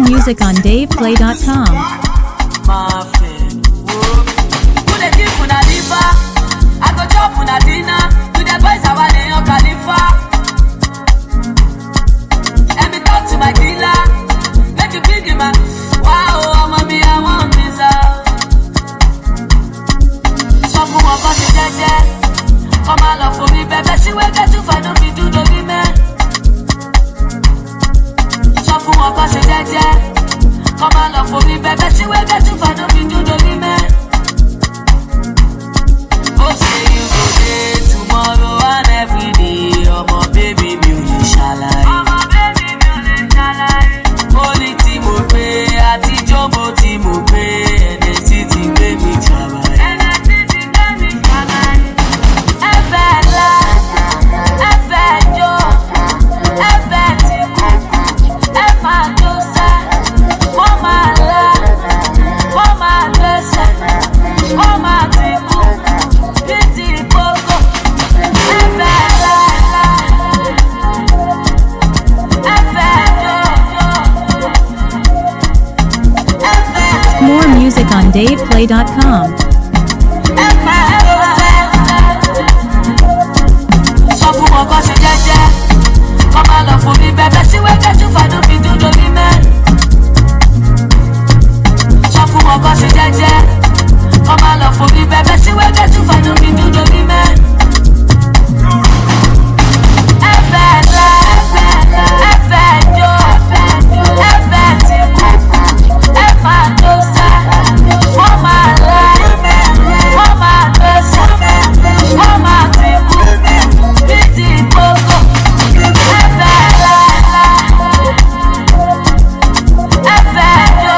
music on DavePlay.com. I go chop una dinner with the boys I want in your Khalifa. Let me talk to my dealer, make you big man. Wow, mommy, I want this out. So for one cause it's dead. Come on, love for me, baby. See where get to find out you do the women. So for one cause it's dead. Come on, love for me, baby. See where get to find out you do the women. Oh, say you go there tomorrow and every day. Oh, my baby, music shall I? Oh, my baby, music shall I? Only Timo Pay, Ati Jumbo Timo Pay, and the city baby travel. And the city baby travel. Efela, Efejo, Efetiku, Efadosa, Womala, Womadesa, Womatiku. More music on DavePlay.com. So for one cause it's dead. Come on, love for me, baby. See where get to find out you do the women. So for one cause it's dead. Come on, love for me, baby. See where get to find out you do the women. Efela, Efejo, Efetiku, Efadosa, Womala, Womadesa, Womatiku, Piti Pogo, Efela, Efejo,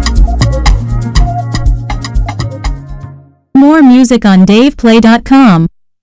More music on DavePlay.com.